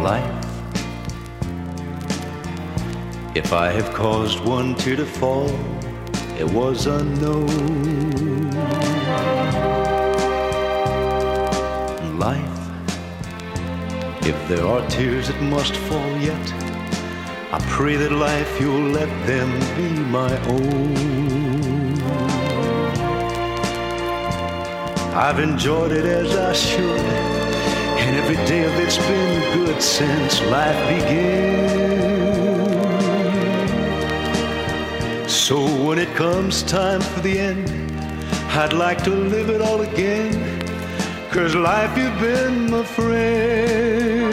life. If I have caused one tear to fall, it was unknown. Life, if there are tears that must fall yet, I pray that life you'll let them be my own. I've enjoyed it as I should, and every day of it's been good since life began. So when it comes time for the end, I'd like to live it all again, 'cause life, you've been my friend.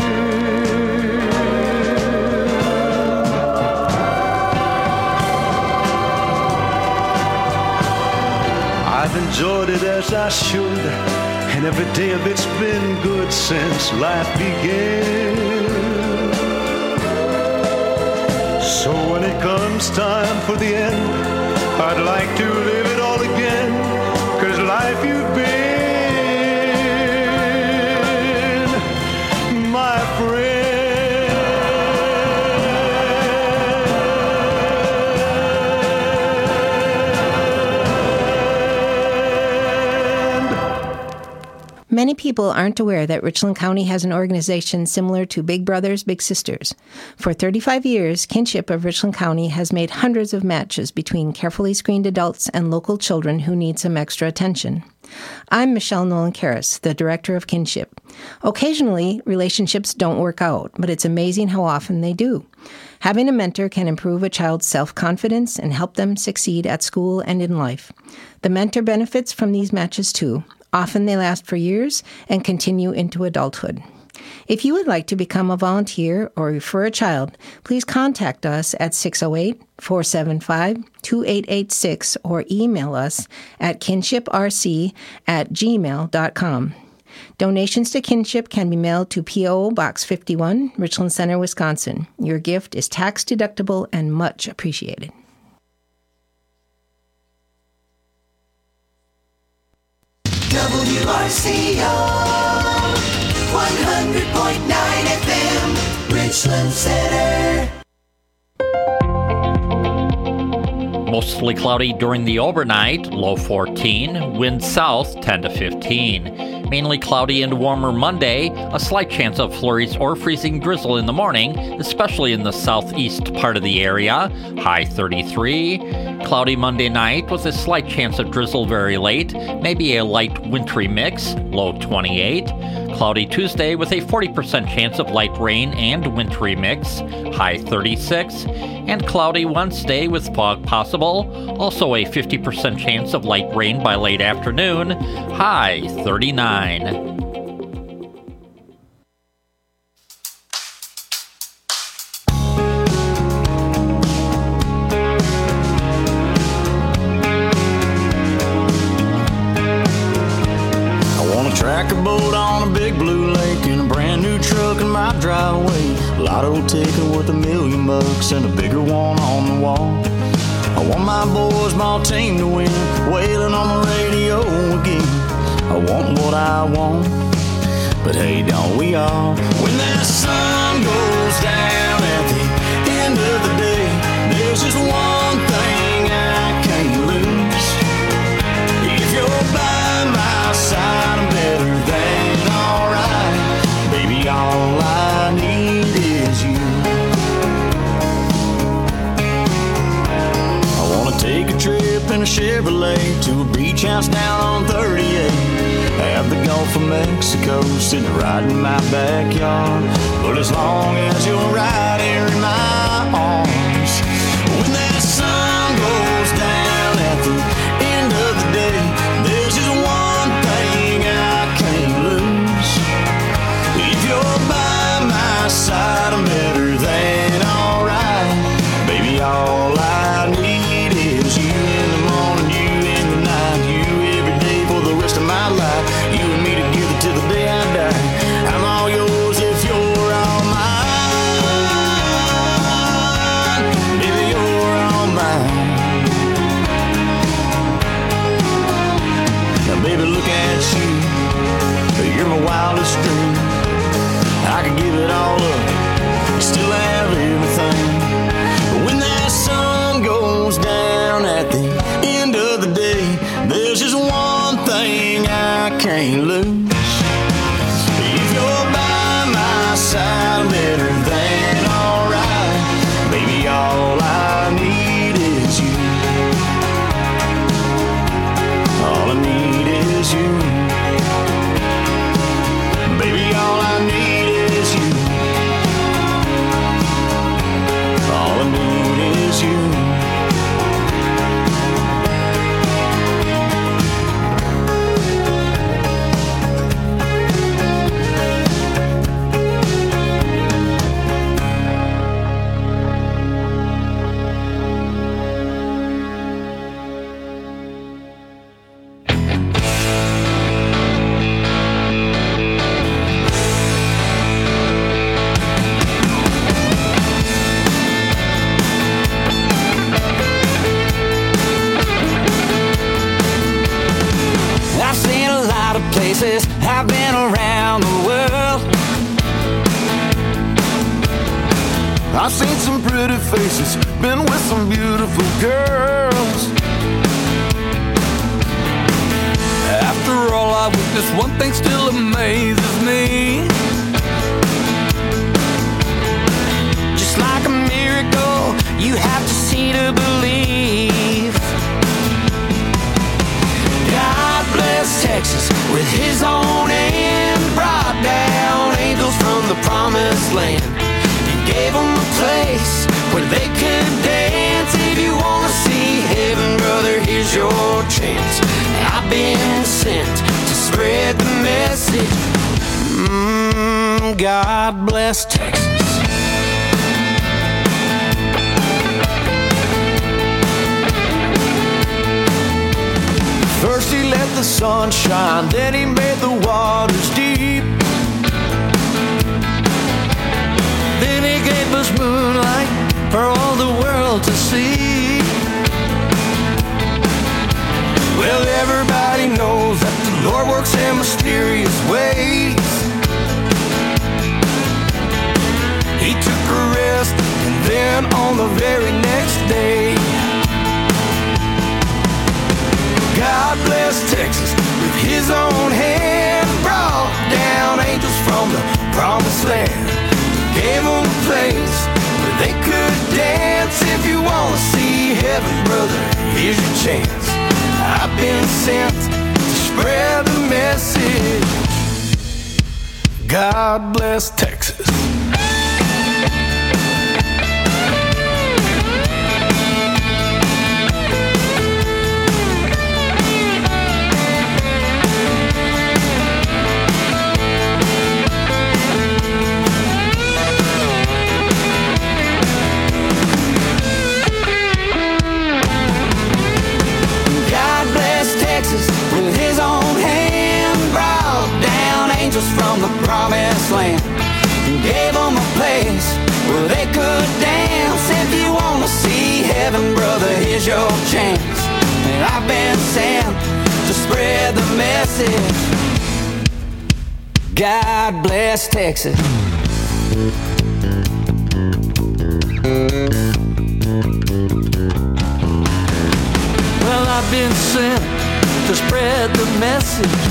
I've enjoyed it as I should, and every day of it's been good since life began. So when it comes time for the end, I'd like to live it all again, 'cause life, you've been my friend. Many people aren't aware that Richland County has an organization similar to Big Brothers Big Sisters. For 35 years, Kinship of Richland County has made hundreds of matches between carefully screened adults and local children who need some extra attention. I'm Michelle Nolan-Karras, the director of Kinship. Occasionally, relationships don't work out, but it's amazing how often they do. Having a mentor can improve a child's self-confidence and help them succeed at school and in life. The mentor benefits from these matches too. Often they last for years and continue into adulthood. If you would like to become a volunteer or refer a child, please contact us at 608-475-2886 or email us at kinshiprc@gmail.com. Donations to Kinship can be mailed to P.O. Box 51, Richland Center, Wisconsin. Your gift is tax-deductible and much appreciated. WRCO 100.9 FM, Richland Center. Mostly cloudy during the overnight, low 14, wind south 10 to 15. Mainly cloudy and warmer Monday, a slight chance of flurries or freezing drizzle in the morning, especially in the southeast part of the area, high 33. Cloudy Monday night with a slight chance of drizzle very late, maybe a light wintry mix, low 28. Cloudy Tuesday with a 40% chance of light rain and wintry mix, high 36. And cloudy Wednesday with fog possible, also a 50% chance of light rain by late afternoon, high 39. Track a boat on a big blue lake in a brand new truck in my driveway. Lotto ticket worth $1,000,000 and a bigger one on the wall. I want my boys, my team to win, wailing on the radio again. I want what I want, but hey, don't we all? When that sun goes down at the end of the day, there's just one thing I can't lose. If you're by my side, I'm better than alright. Baby, all I need is you. I wanna take a trip in a Chevrolet to a beach house down on 38. Have the Gulf of Mexico sitting right in my backyard. But as long as you're right here in my arms, when that sun goes down at the end of the day, there's just one thing I can't lose. If you're by my side, I'm better than alright. Baby, all I need is you in the morning, you in the night, you every day for the rest of my life. You and me together till the day I die. I'm all yours if you're all mine. I've seen some pretty faces, been with some beautiful girls. After all I witnessed, one thing still amazes me. Just like a miracle, you have to see to believe. God bless Texas with his own hand, brought down angels from the promised land. He gave them a place where they could dance. If you want to see heaven, brother, here's your chance. I've been sent to spread the message. God bless Texas. First he let the sun shine, then he made the waters deep. Then he gave us moonlight for all the world to see. Well, everybody knows that the Lord works in mysterious ways. He took a rest, and then on the very next day, God bless Texas with his own hand, brought down angels from the promised land. Gave them a place where they could dance. If you want to see heaven, brother, here's your chance. I've been sent to spread the message. God bless Texas. With his own hand, brought down angels from the promised land. Gave them a place where they could dance. If you want to see heaven, brother, here's your chance. And I've been sent to spread the message. God bless Texas. Well, I've been sent to spread the message.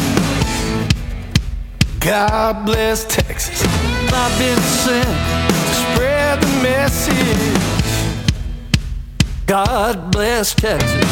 God bless Texas. I've been sent to spread the message. God bless Texas.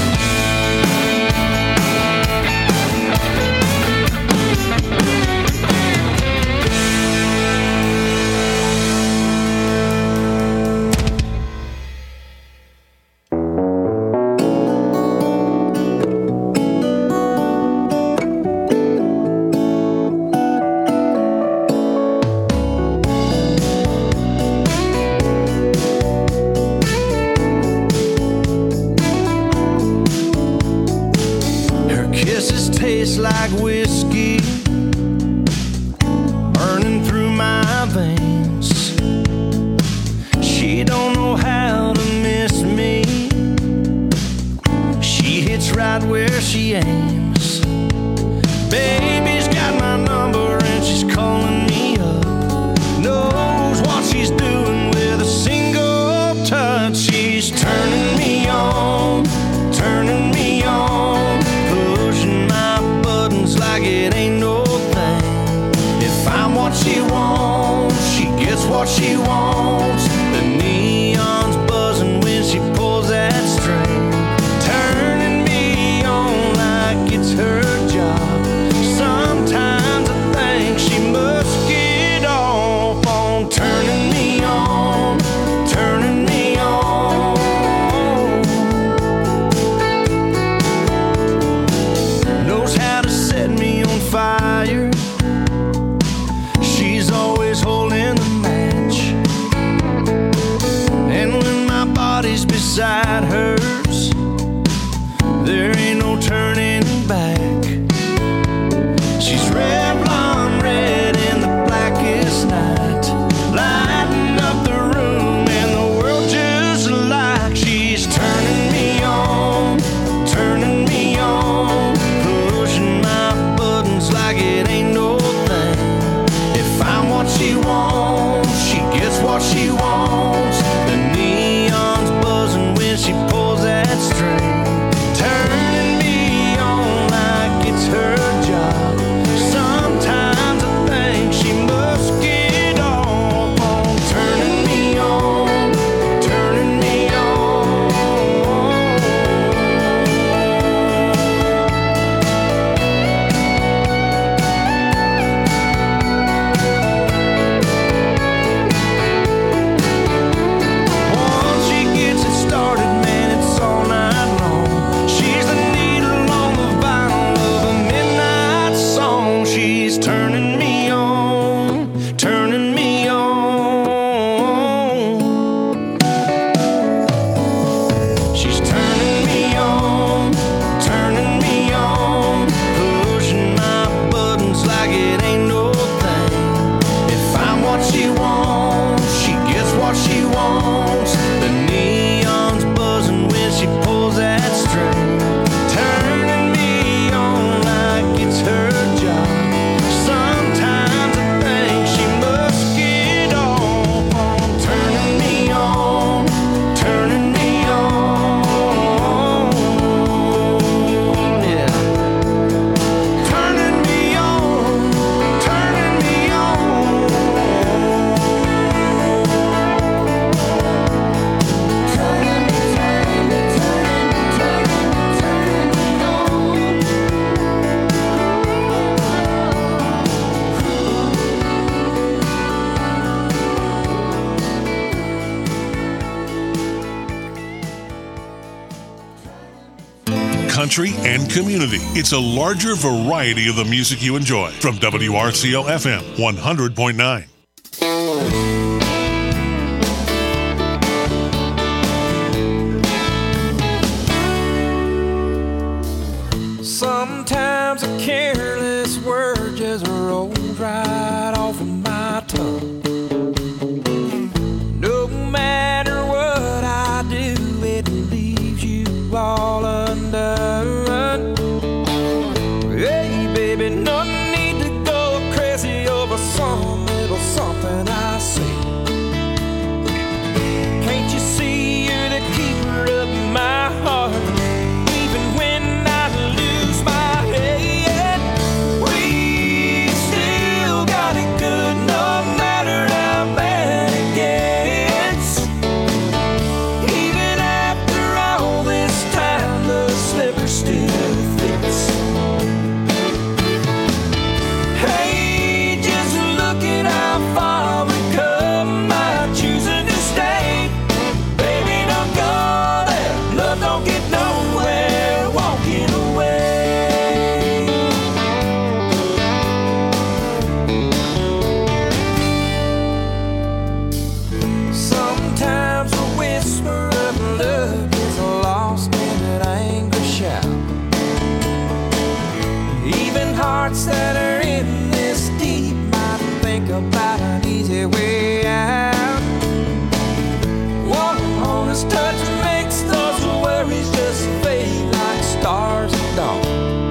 country, and community. It's a larger variety of the music you enjoy. From WRCO FM 100.9. Sometimes a careless word just rolls right off of my tongue. No matter what I do, it leaves you all undone. Hey, baby, no need to go crazy over some little something I say. Can't you see you're the keeper of my heart? Even when I lose my head, we still got it good no matter how bad it gets. Even after all this time, the slipper still fits. Hey, just look at how far we've come. I'm choosing to stay. Baby, don't go there. Love don't get nowhere walking away. Sometimes a whisper of love is lost in an angry shout. Even hearts that are in this deep might think about an easy way out. One honest touch makes those worries just fade like stars at dawn.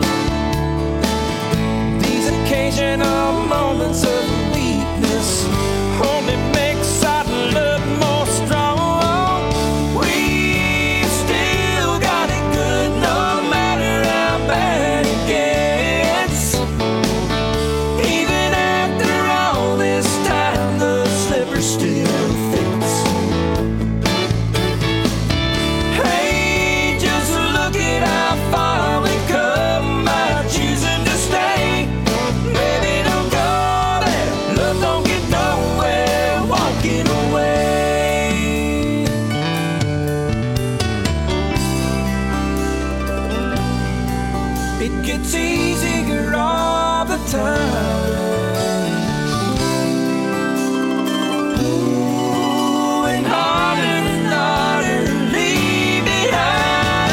These occasional moments of weakness only makes our love more strong. We've still got it good no matter how bad it gets. Even after all this time, the slipper still fits. Hey, just look at how far we've come by choosing to stay. Baby, don't go there. Love don't get nowhere walking away. It gets easier all the time. Ooh, and harder to leave behind.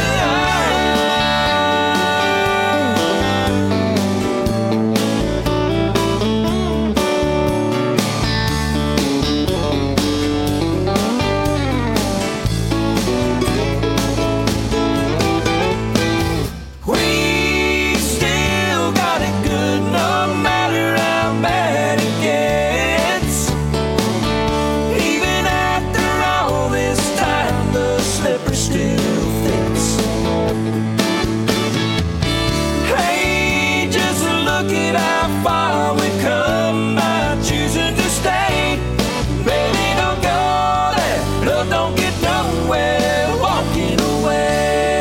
We still got it good no matter how bad it gets. Even after all this time, the slipper still fits. Hey, just look at how far we've come by choosing to stay. Baby, don't go there. Love don't get nowhere walking away.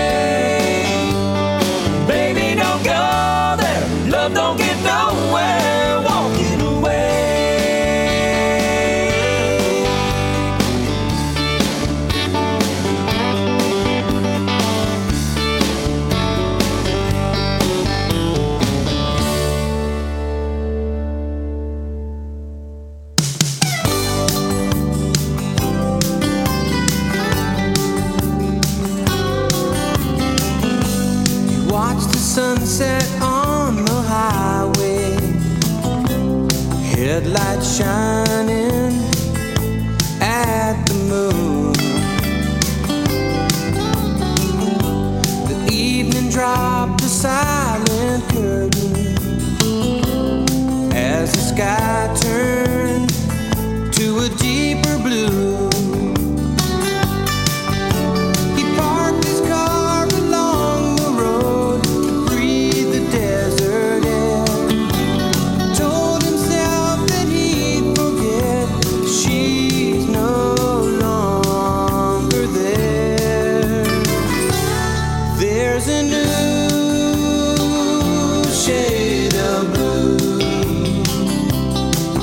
Baby, don't go there. Love don't get nowhere walking away. You watch the sunset on the highway, headlights shining at the moon. The evening dropped a silent curtain as the sky turned to a deeper blue. He parked his car along the road to breathe the desert air. Told himself that he'd forget she's no longer there. There's a new shade of blue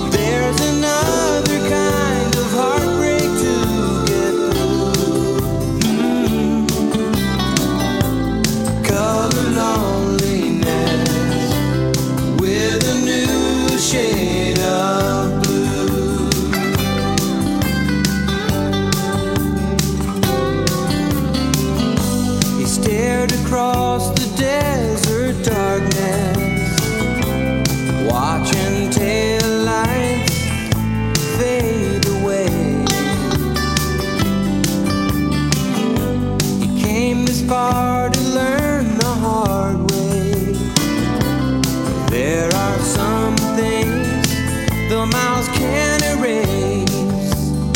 race.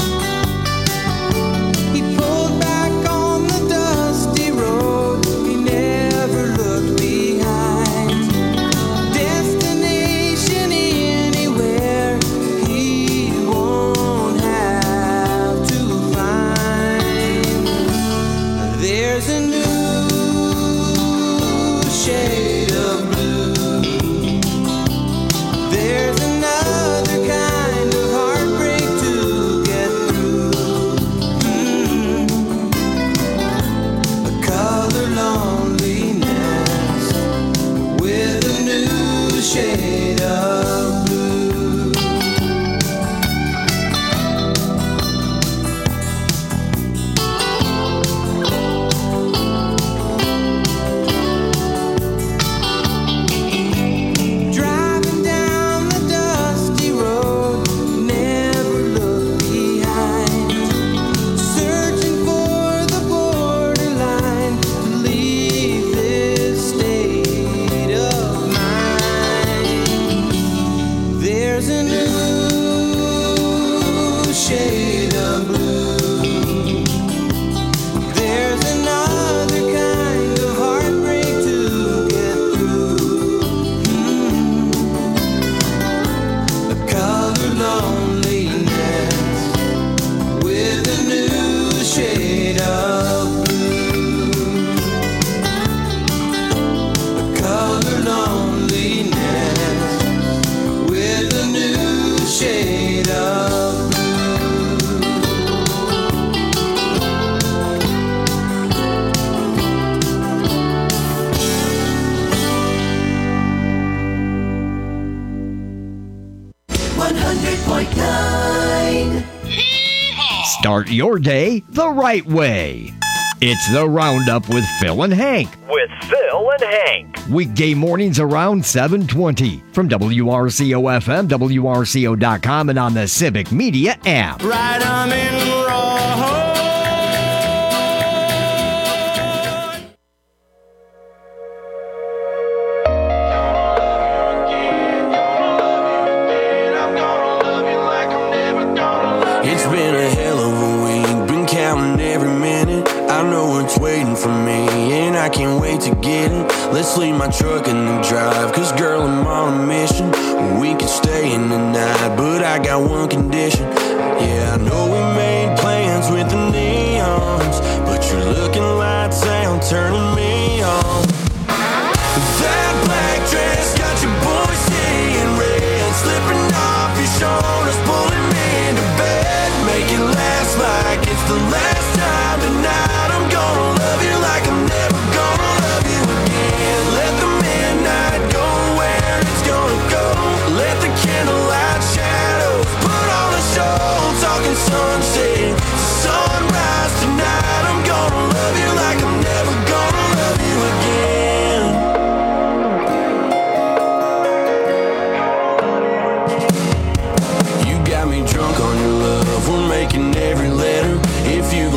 He pulled back on the dusty road. He never looked behind. Destination anywhere he won't have to find. There's a new shade of blue. There's another kind of heartbreak to get through. A color loneliness with a new shade of blue. Driving down the dusty road, never look behind. Searching for the borderline to leave this state of mind. There's a new shade of blue. There's another kind of heartbreak to get through. A color loneliness with a new shade of blue. A color loneliness with a new shade of blue. Start your day the right way. It's the Roundup with Phil and Hank. With Phil and Hank. Weekday mornings around 7:20 from WRCO-FM, WRCO.com, and on the Civic Media app. Right, I'm in wrong. It's been a hell of a week, been counting every minute. I know it's waiting for me, and I can't wait to get it. Let's leave my truck in the drive, cause girl, I'm on a mission. We could stay in the night, but I got one condition. Yeah, I know we made plans with the neons, but you're looking lights out, turning me on. That black dress got your boy seeing red, slipping off your shoulders, pulling me into bed. Make it last like it's the last time tonight. I'm gonna love you like I'm never gonna love you again. Let the midnight go where it's gonna go. Let the candlelight shadows put on a show. Talking sunset to sunrise tonight. I'm gonna love you like I'm never gonna love you again. You got me drunk on your love. We're making every letter. If you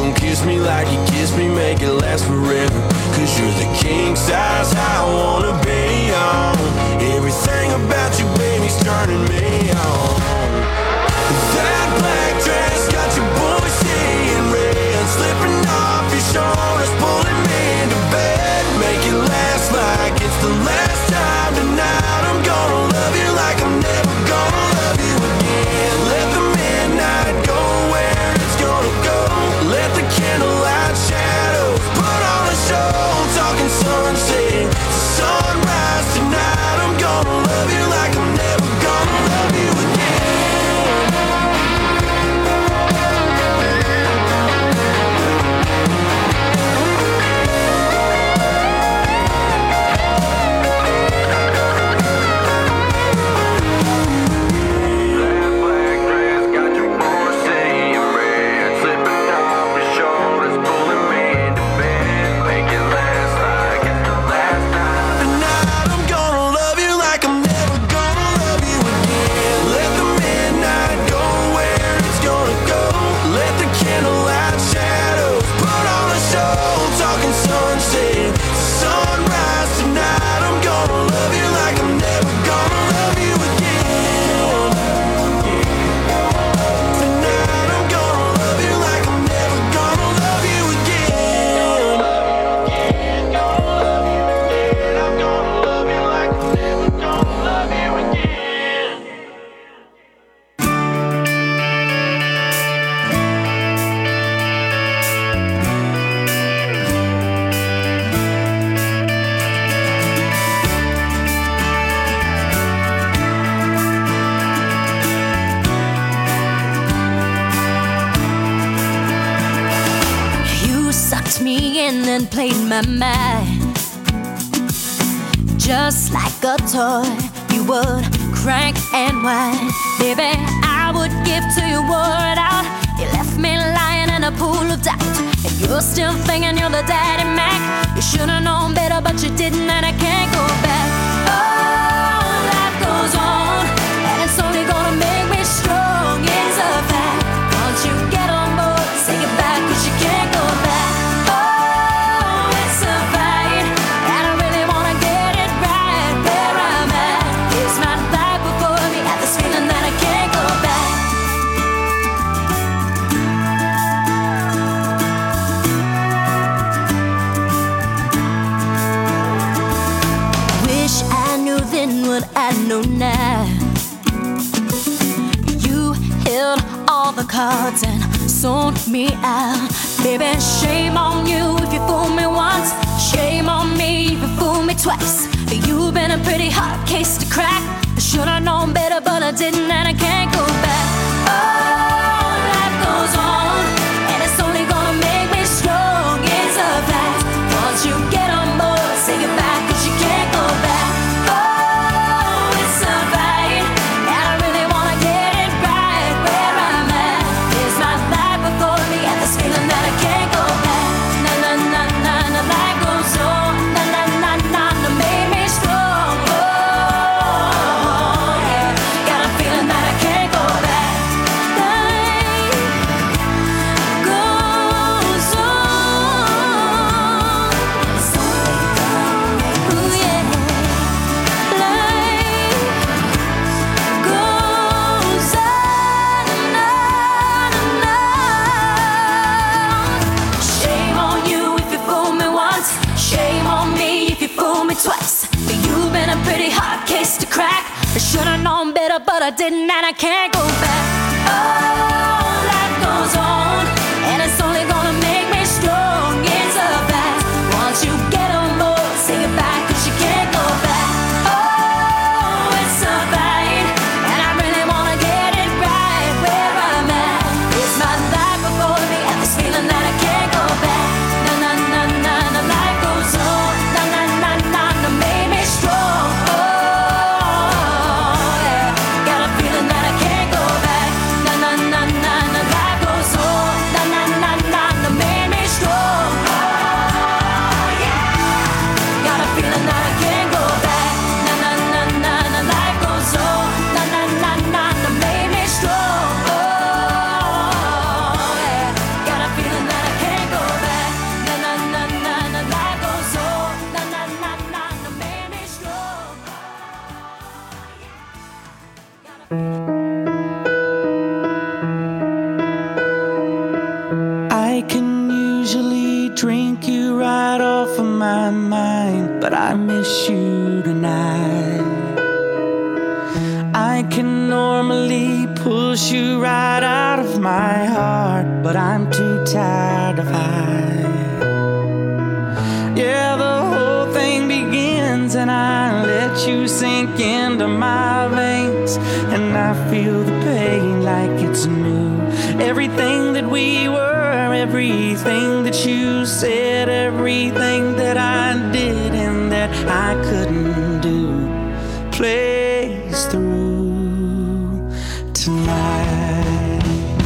in and played my mind. Just like a toy, you would crank and whine. Baby, I would give to you word out. You left me lying in a pool of doubt, and you're still thinking you're the daddy Mac. You should've known better, but you didn't, and I can't go back. Oh, life goes on, and it's only gonna make me strong. It's a fact. Once you get on board, say goodbye, 'cause you can't go back. Oh, it's a fight, and I really wanna get it right. Where I'm at is not life before me. I have this feeling that I can't go back. Wish I knew then what I know now. You held all the cards and sold me out. Baby, shame on you if you fool me once. Shame on me if you fool me twice. You've been a pretty hard case to crack. I should've known better, but I didn't, and I can't go back. Oh, life goes on, and it's only gonna make me strong. It's a fact. Once you get on board, say goodbye, 'cause you can't go back. Oh, it's a fight, and I really wanna get it right. Where I'm at is my life before me. I have this feeling that I can't go back. Na na na na na, life goes on. Na na na na na, made me strong. Oh yeah, got a feeling that I can't go back. Life goes on. Ooh yeah, life goes on and on. Shame on you if you fool me once. Shame on me if you fool me twice. You've been a pretty hard case to crack. I should've known better, but I didn't, and I can't go back. Oh, life goes on, and it's only gonna make me strong. It's a fact. Once you get on board, say goodbye, 'cause you can't go back. Oh, it's a fight, and I really wanna get it right. Where I'm at is my life before me. I have this feeling that I can't go back. Na na na na na, life goes on. Na na na na na, made me strong. Oh yeah, got a feeling that I can't go back. Na na na na na, life goes on. Na na na na na, made me strong. Oh yeah, got a feeling that I can't go back. Na na na na na, life goes on. Na na na na na, made me strong. Oh yeah, got a feeling that I can't go back. Na na na na na, life goes on. Na na na na na, made me strong. I can usually drink you right off of my mind, but I miss you tonight. I can normally push you right out of my heart, but I'm too tired to fight. Yeah, the whole thing begins and I let you sink into my veins, and I feel the pain like it's new. Everything that we were, everything that you said, everything that I did and that I couldn't do plays through tonight.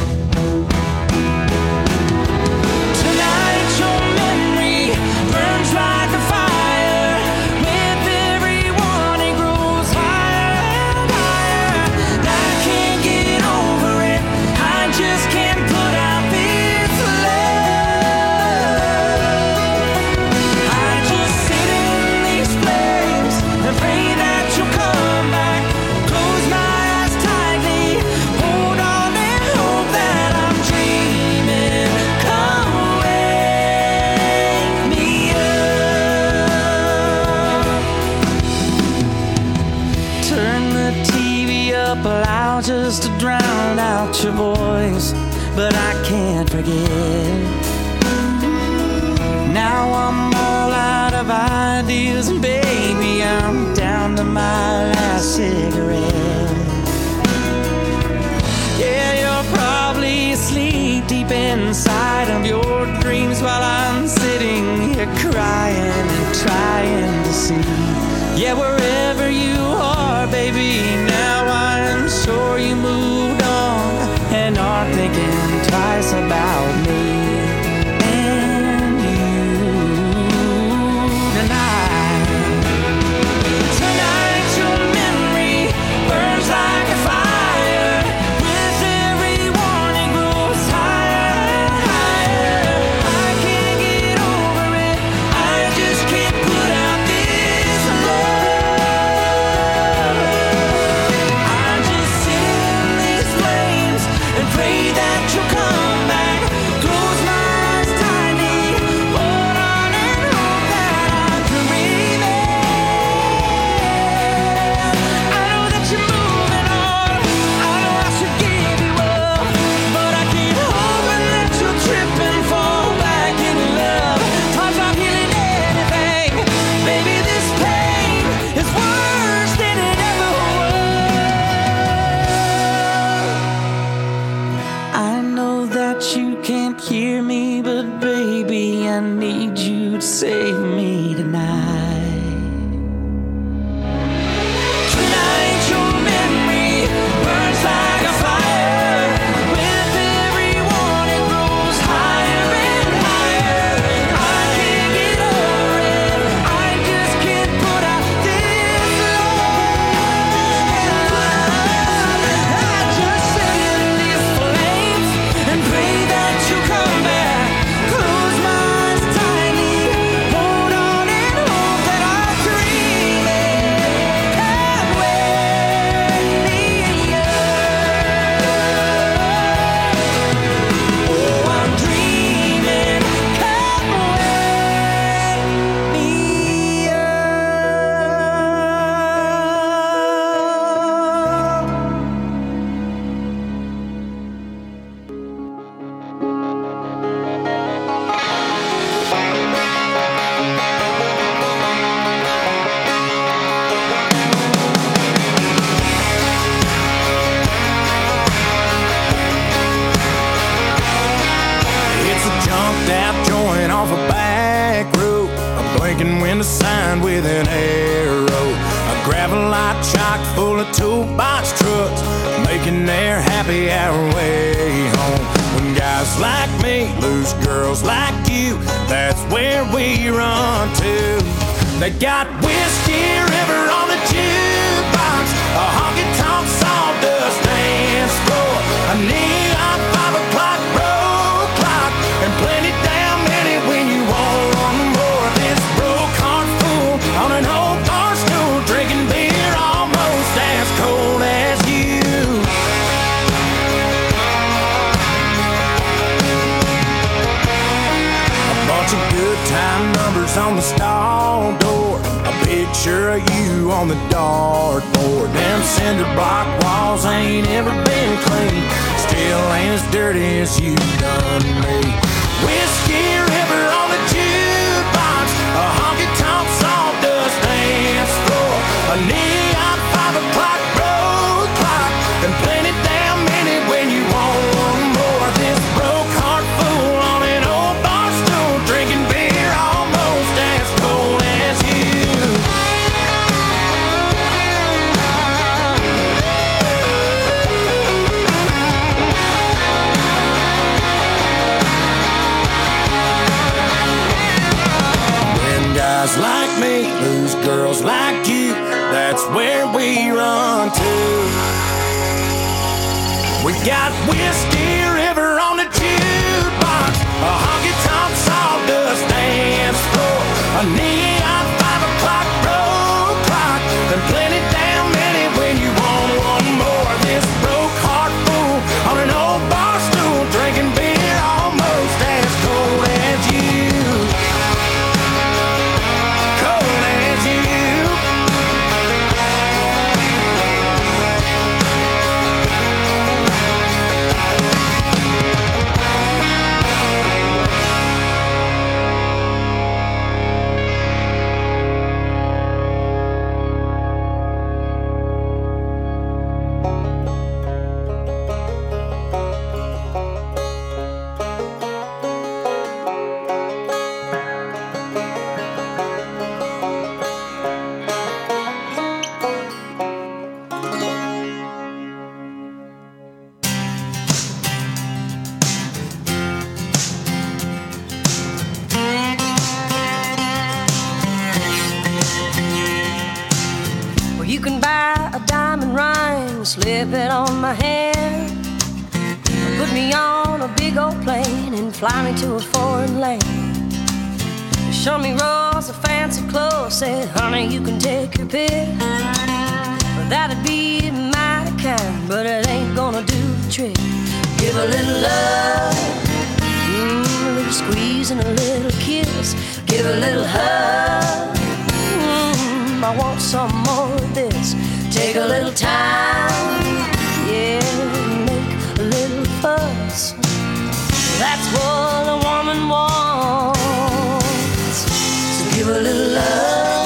Tonight your memory burns like a fire. With everyone it grows higher and higher. I can't get over it, I just can't put out this love. I just sit in these flames and pray that you'll come back. Close my eyes tightly, hold on and hope that I'm dreaming. Come wake me up. Turn the TV up loud just to drown out your voice, but I can't forget. Now I'm all out of ideas, and baby, I'm down to my last cigarette. Yeah, you're probably asleep, deep inside of your dreams while I'm sitting here crying and trying to see. Yeah, wherever you are, baby, now I'm sure you moved on and aren't thinking twice about me and you tonight. Tonight your memory burns like a fire. With every warning grows higher and higher. I can't get over it. I just can't put out this love. I just sit in these flames and pray that you'll come back. Close my eyes tightly, hold on and hope that I'm dreaming. I know that you're moving on. I know I should give you up, but I keep hoping that you'll trip and fall back in love. Time's not healing anything. Maybe this pain is worse than it ever was. I know that you can't hear me, but baby, I need you to save me tonight. Tonight your memory burns like a fire. With every warning grows higher and higher. I can't get over it. I just can't put out this love. I just sit in these flames and pray that you come back. Close my eyes tightly, hold on and hope that I'm dreaming. Come with me, oh, I'm dreaming. Come with me. It's a jumped out joint off a back road, a blinking window sign with an arrow, a gravel lot chock full of toolbox trucks, making their happy hour way home. When guys like me lose girls like you, that's where we run to. They got Whiskey River on the jukebox, a honky-tonk sawdust dance floor, a neon 5 o'clock road clock, and plenty damn many when you want one more. This broke heart fool on an old bar stool, drinking beer almost as cold as you. A bunch of good time numbers on the stall door, a picture of you on the dartboard. Them cinder block walls ain't ever been clean, still ain't as dirty as you done me. Whiskey River on the jukebox, a honky-tonk sawdust dance floor, a neon 5 o'clock road clock, and plenty damn many when you want one more. This broke heart fool on an old bar stool, drinking beer almost as cold as you. When guys like me lose girls like you, that's where we run to. We got Whiskey River on the jukebox, a honky-tonk sawdust dance floor, a neon 5 o'clock road clock, and plenty damn many when you want one more. This broke heart fool on an old bar stool, drinking beer almost as cold as you. Cold as you. slip it on my hand, put me on a big old plane and fly me to a foreign land. Show me rolls of fancy clothes, said, honey, you can take your pick. Well, that'd be mighty kind, but it ain't gonna do the trick. Give a little love, a little squeeze and a little kiss. Give a little hug, I want some more of this. Take a little time, yeah, make a little fuss. That's what a woman wants. So give a little love.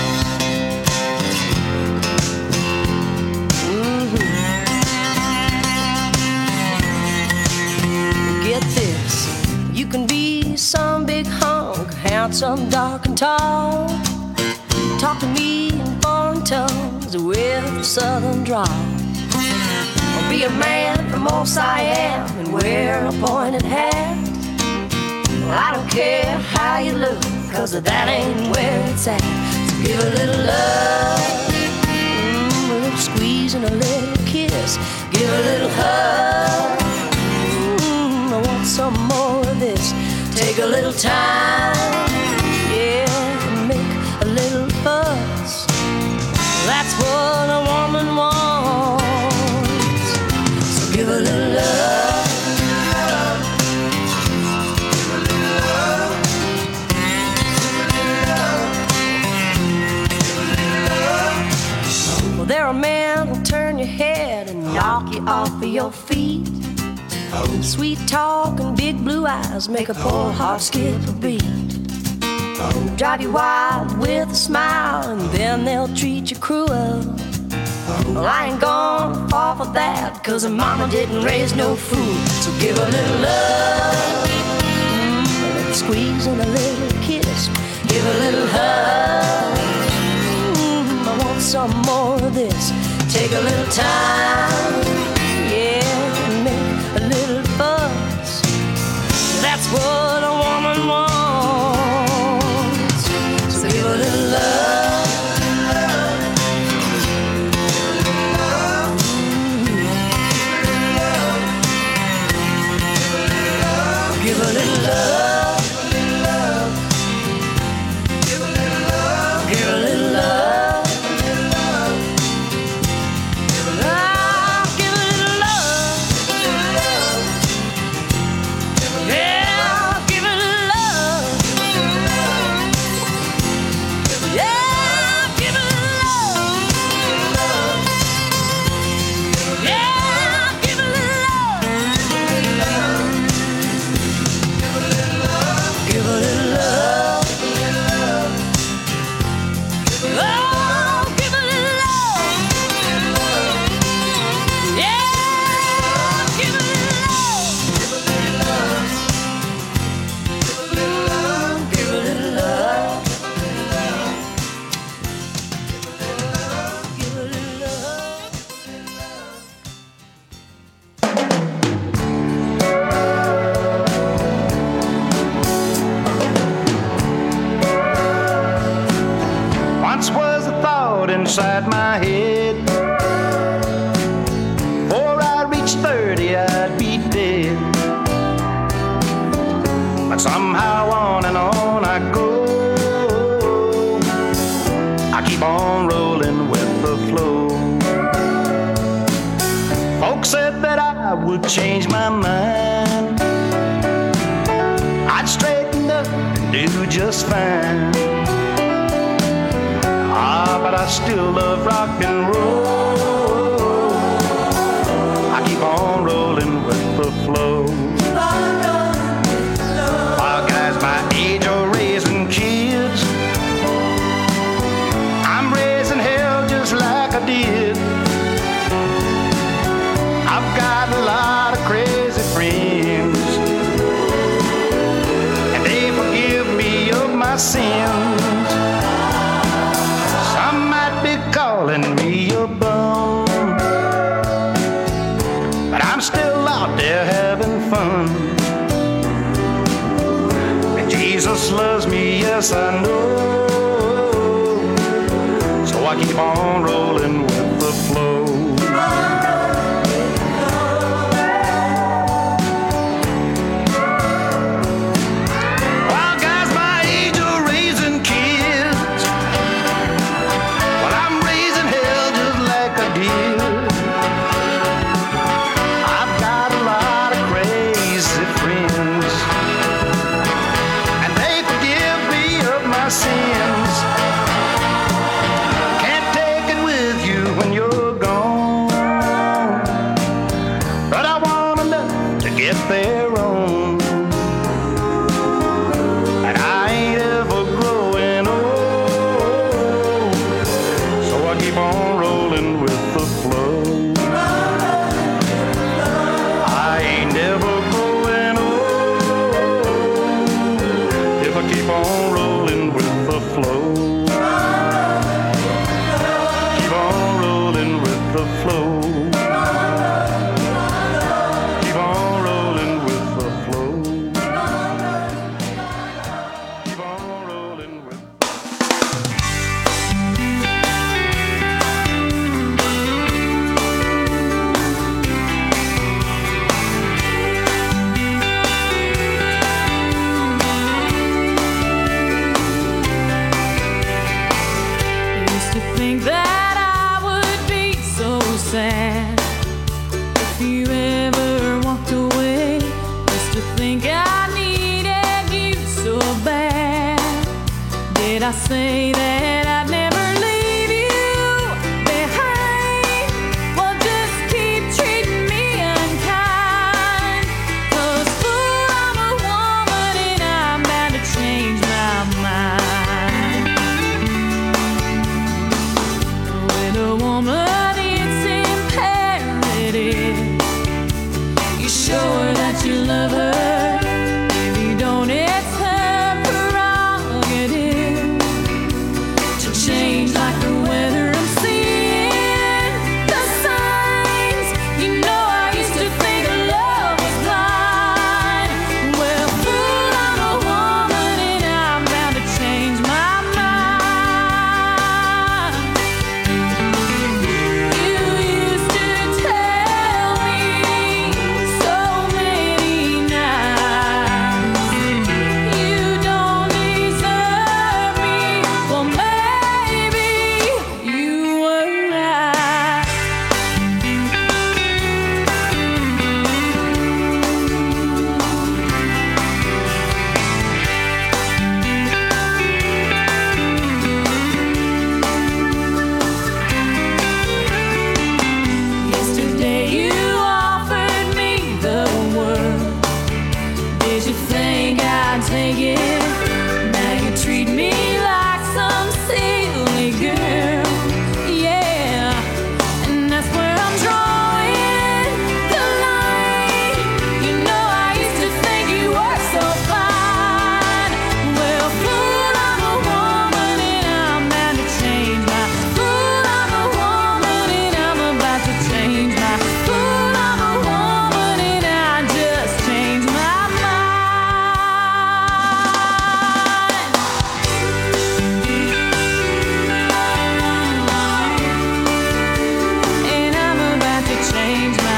Get this, you can be some big hunk, handsome, dark and tall. Talk to me in foreign tongues with a southern drawl. Or be a man from old Siam and wear a pointed hat. Well, I don't care how you look, 'cause that ain't where it's at. So give a little love, a little squeeze and a little kiss. Give a little hug, I want some more of this. Take a little time, yeah, and make a little fuss. That's what a woman wants. So give a little love. Give a little love. Give a little love. Well, there are men who'll turn your head and knock you off of your feet. Sweet talk and big blue eyes make a poor heart skip a beat. Drive you wild with a smile, and then they'll treat you cruel. Well, I ain't gonna fall for that, 'cause her mama didn't raise no fool. So give a little love, a little squeeze and a little kiss. Give a little hug, I want some more of this. Take a little time, yeah, and make a little fuss. That's what a woman wants. So give a little love, give a little love, give a little love, give a little love. Inside my head, before I reach 30 I'd be dead. But somehow on and on I go, I keep on rolling with the flow. Folks said that I would change my mind, I'd straighten up and do just fine. But I still love rock and roll. I keep on rolling with the flow. While guys my age are raising kids, I'm raising hell just like I did. I've got a lot of crazy friends, and they forgive me of my sins. Calling me a bum, but I'm still out there having fun. And Jesus loves me, yes I know. So I keep on rolling with the flow. get there on. And I ain't ever growing old, so I keep on rolling with the flow. I ain't never growing old if I keep on rolling with the flow. Keep on rolling with the flow. Keep on rolling with the flow. Keep on rolling with. Used to think that I would be so sad if you ever walked away. Used to think I needed you so bad. Did I say that I'd never leave you behind? Well, just keep treating me unkind. 'Cause fool, I'm a woman and I'm bound to change my mind. With a woman, it's imperative you show her that you love her. If you don't, it's her prerogative to change like the weather. I'm seeing the signs. You know, I used to think love was blind. Well, fool, I'm a woman and I'm bound to change my mind. You used to tell me so many nights you don't deserve me. Well, maybe you were right. Yesterday you offered me the world. Did you think I'd take it? Now you treat me like some silly girl. Yeah, and that's where I'm drawing the line. You know, I used to think you were so fine. Well, fool, I'm a woman and I'm bound to change my. Fool, I'm a woman and I'm about to change my. Fool, I'm a woman and I just changed my mind. And I'm about to change my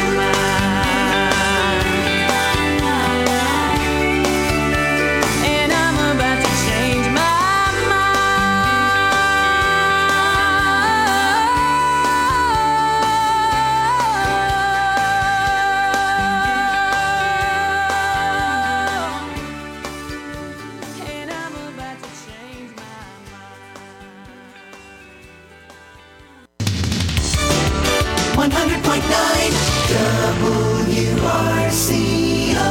mind. And I'm about to change my mind. And I'm about to change my mind. 100.9 WRCO.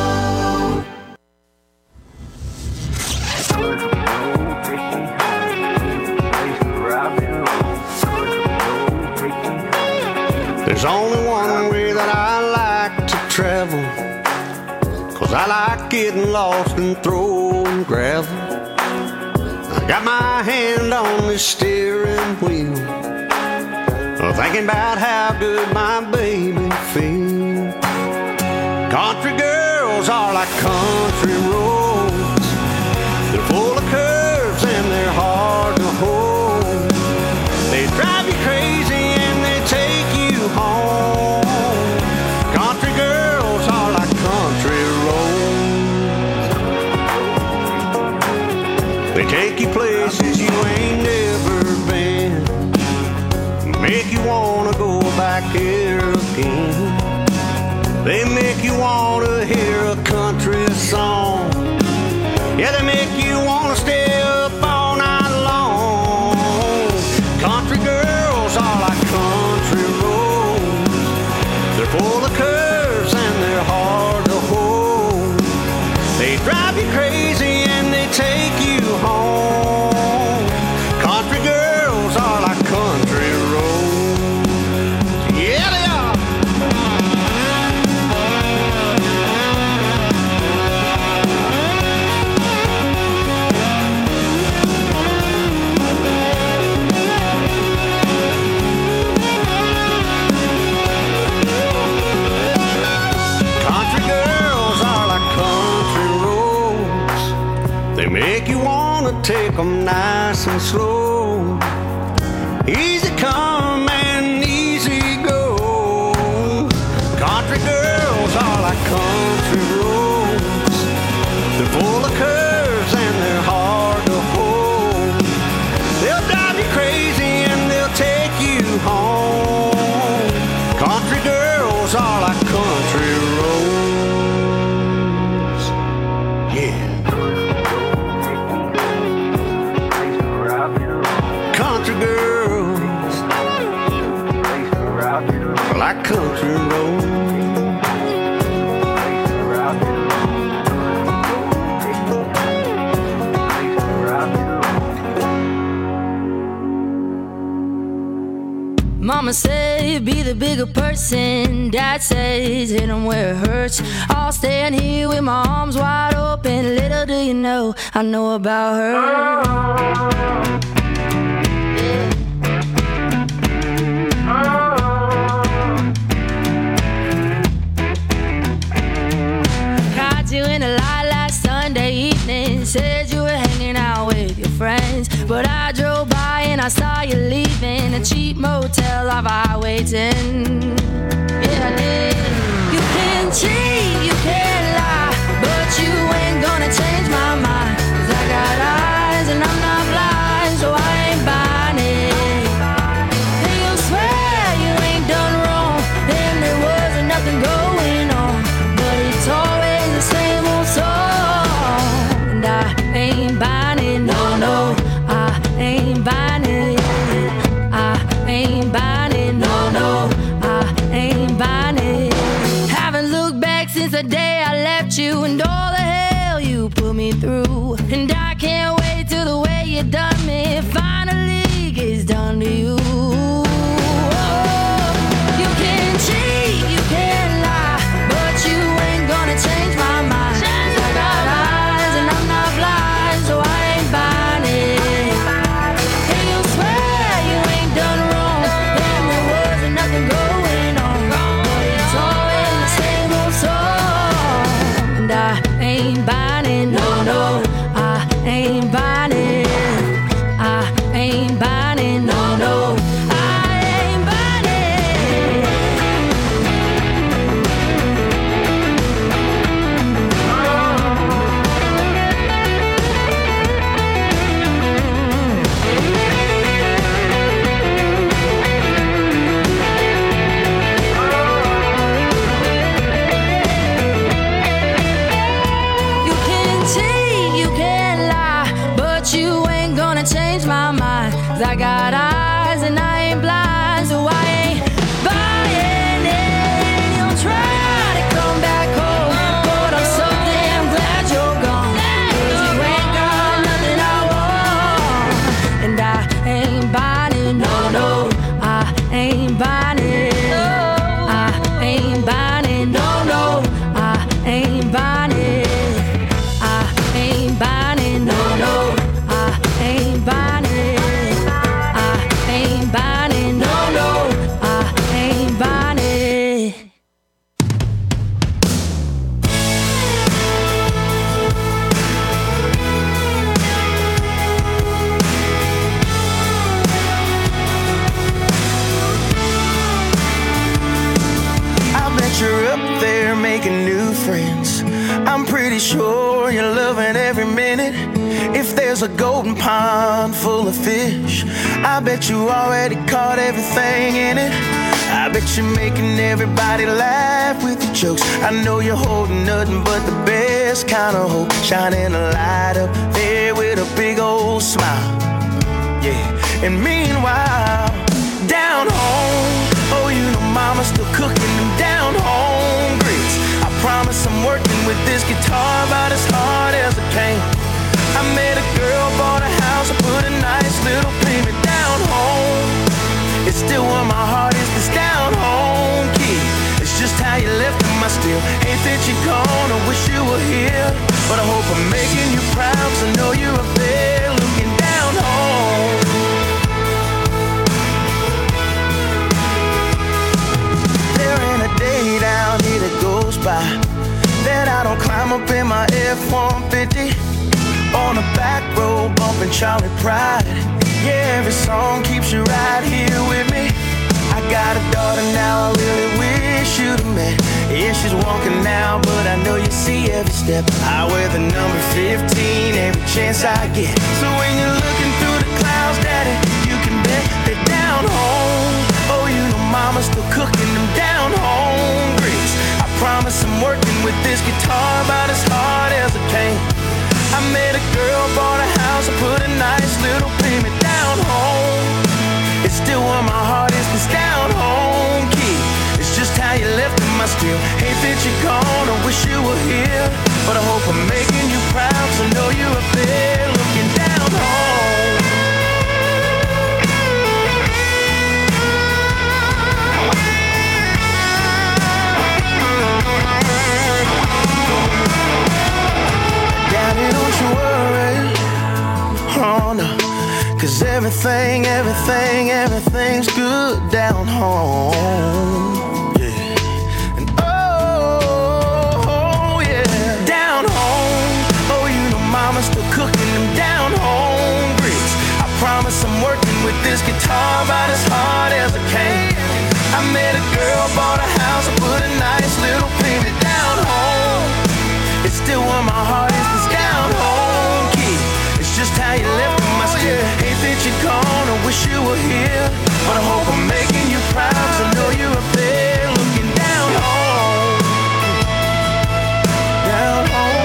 There's only one way that I like to travel, 'cause I like getting lost and throwing gravel. I got my hand on the steering wheel, thinking about how good my baby feels. Country girls are like country roads. They're full of curves and they're hard to hold. They drive you crazy and they take you home. Country girls are like country roads. They take you places you ain't never been, make you wanna go back here again. They make you wanna hear a country song. Yeah, they make you wanna stay up all night long. Country girls are like country roads. They're full of curves and they're hard take 'em nice and slow. Easy come and easy go. Country girls are like country roads. They're full of curves and they're hard to hold. They'll drive you crazy and they'll take you home. Country girls are like country roads. Yeah. Country girls like country roads. Mama said be the bigger person. Dad says hit 'em where it hurts. I'll stand here with my arms wide open. Little do you know I know about her. Caught you in the light last Sunday evening. Said you were hanging out with your friends, but I drove by and I saw you leaving a cheap motel off Highway 10. Yeah, I did. You can cheat, you can lie, but you ain't gonna change my mind. 'Cause I got eyes and I'm not blind, so I ain't buying it. And you swear you ain't done wrong, then there wasn't nothing going on. But it's always the same old song, and I ain't buying it, no, no, I ain't buying it. I ain't buying it, no, no, I ain't buying it. Haven't looked back since the day I left you and all the hell you put me through. And I can't wait till the way you done me finally gets done to you. Oh, you can cheat, you can lie, but you ain't gonna change my mind. 'Cause I got eyes and I'm not blind, so I ain't buying it. And you swear you ain't done wrong, then there wasn't nothing going on. But it's always the same old song, and I ain't buying it, no, no, I ain't buying it. I ain't buying it, no, no, I ain't buying it. You can cheat, you can lie, but you ain't gonna change my mind. 'Cause I got eyes and I ain't blind, so I ain't buying it. You'll try to come back home, but I'm so damn glad you're gone. 'Cause you ain't got nothing I want, and I ain't buying it, no, no, I ain't buying it. I ain't buying it, no, no, I ain't buying it. I ain't buying it, no, no, I ain't buying it. I ain't buying it, no, no, I ain't buying it. I bet you're up there making new friends. I'm pretty sure you're loving every minute. If there's a golden pond full of fish, I bet you already caught everything in it. I bet you're making everybody laugh with your jokes. I know you're holding nothing but the best kind of hope, shining a light up there with a big old smile. Yeah, and meanwhile, down home, oh, you know mama's still cooking them down home grits. I promise I'm working with this guitar about as hard as I can. I met a girl, bought a house, I put a nice little payment down home. It's still where my heart is, this down home kid. It's just how you left him, I still hate that you're gone, I wish you were here. But I hope I'm making you proud, 'cause I know you're up there looking down home. There ain't a day down here that goes by that I don't climb up in my F-150 On the back road, bumping Charlie Pride. Yeah, every song keeps you right here with me. I got a daughter now, I really wish you'd have met. Yeah, she's walking now, but I know you see every step. I wear the number 15 every chance I get. So when you're looking through the clouds, Daddy, you can bet they're down home. Oh, you know Mama's still cooking them down home grits. I promise I'm working with this guitar about as hard as I can. I met a girl, bought a house, I put a nice little payment down home. It's still where my heart is, this down home key. It's just how you left him, I still hate that you're gone. I wish you were here, but I hope I'm making you proud. So know you're up there looking down home. Daddy, don't you worry, oh no. 'Cause everything's good down home. Yeah. And oh, yeah. Down home. Oh, you know Mama's still cooking them down home grits. I promise I'm working with this guitar about as hard as I can. I met a girl, bought a house, I put a nice little payment down home. It's still where my heart is, this down home key. It's just how you left me, I still hate that you're gone. I wish you were here, but I hope I'm making you proud. So know you're up there looking down home. Down home.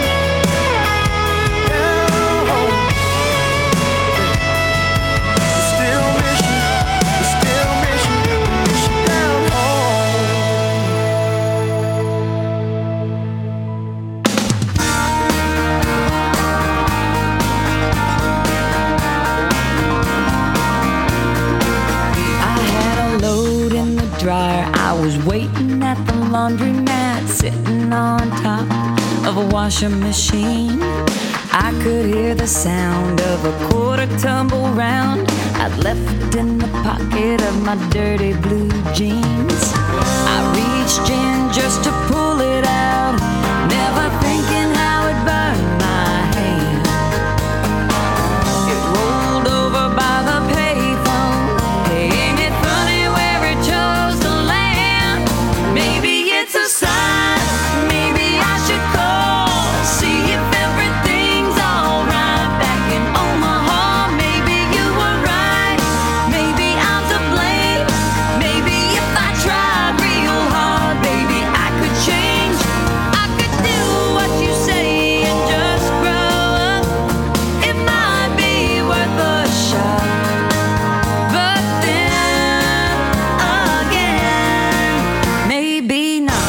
Down home. We still miss you. We still miss you. We miss you down home. Dryer. I was waiting at the laundromat, sitting on top of a washing machine. I could hear the sound of a quarter tumble round I'd left in the pocket of my dirty blue jeans. I reached in just to pull it out, never thinking how it burned my hand. It rolled over by the payphone. Ain't it funny where it chose to land? Maybe it's a sign, maybe I should call, see if everything's alright back in Omaha. Maybe you were right, maybe I'm to blame. Maybe if I tried real hard, baby, I could change. I could do what you say and just grow up. It might be worth a shot, but then again, maybe not.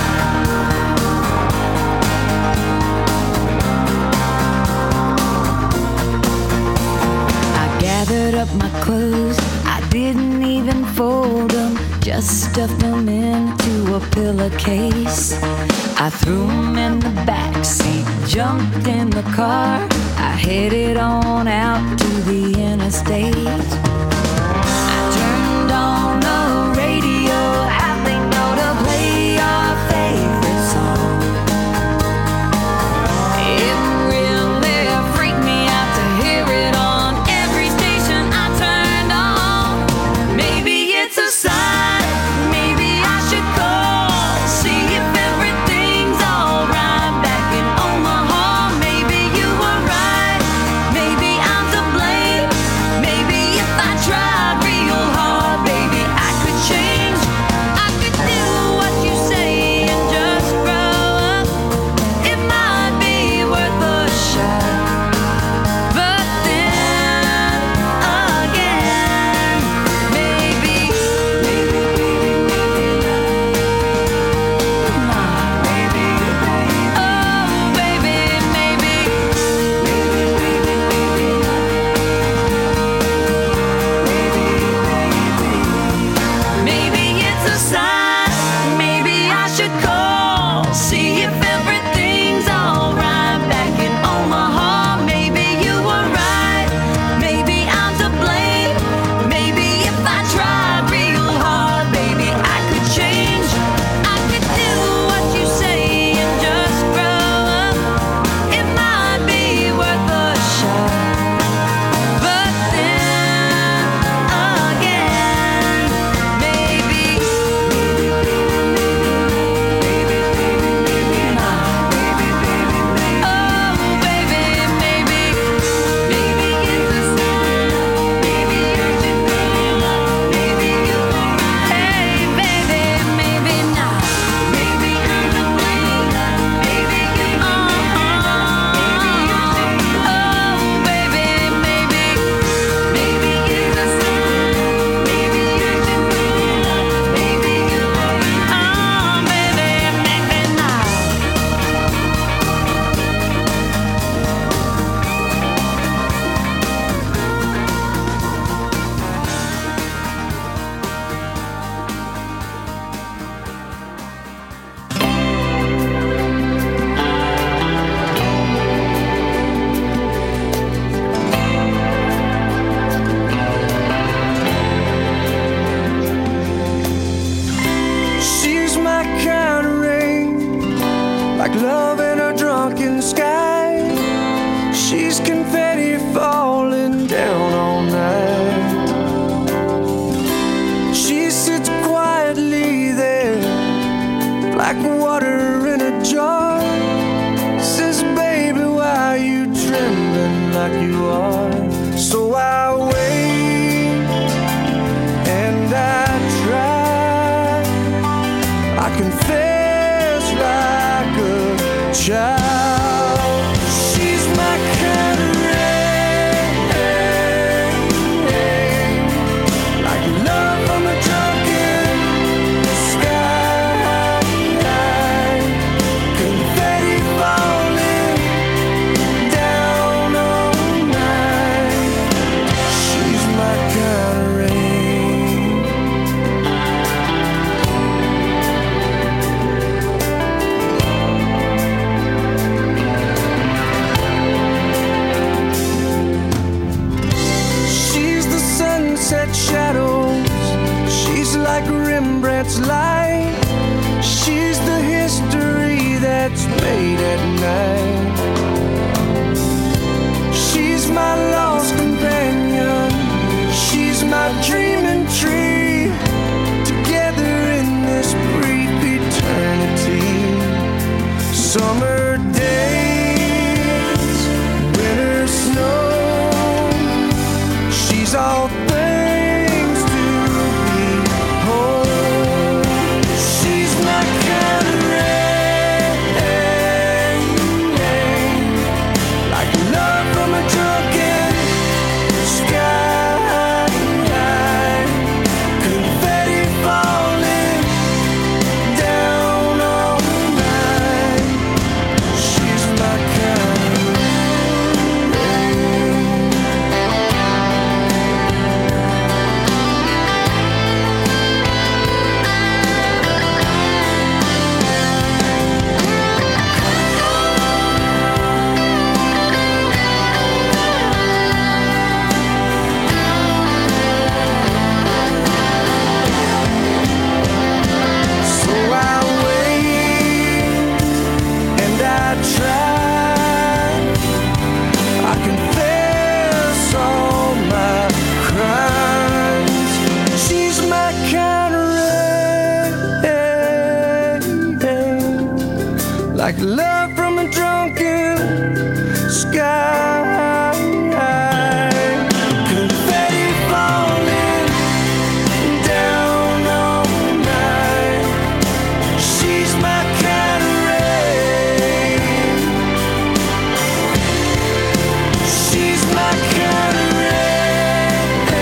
I gathered up my clothes, I didn't even fold them, just stuffed them into a pillowcase. I threw them in the backseat, jumped in the car, I headed on out to the interstate. I turned on the radio, how they know to play our favorite song. It really freaked me out to hear it on every station I turned on. Maybe it's a sign, maybe I should call, see if everything's alright back in Omaha. Maybe you were right, maybe I'm to blame. Maybe if I try love in a drunken sky. She's confetti falling down all night. She sits quietly there, like water in a jar. Says, baby, why are you trembling like you are? So I wait and I try. I confess like a child. She's my kind of rain, like love from a drunken sky. Confetti falling down all night. She's my kind of rain. She's the sunset shadows. She's like Rembrandt's light. She's the history that's made at night. She's my lost companion. She's my dreaming tree. Together in this brief eternity. Summer days, winter snow. She's all things to behold. She's my kind of rain, like love from a drunken sky. Confetti falling down all night. She's my kind of So I wait and I try. I confess all my crimes. She's my kind of rain, like love from a drunken sky.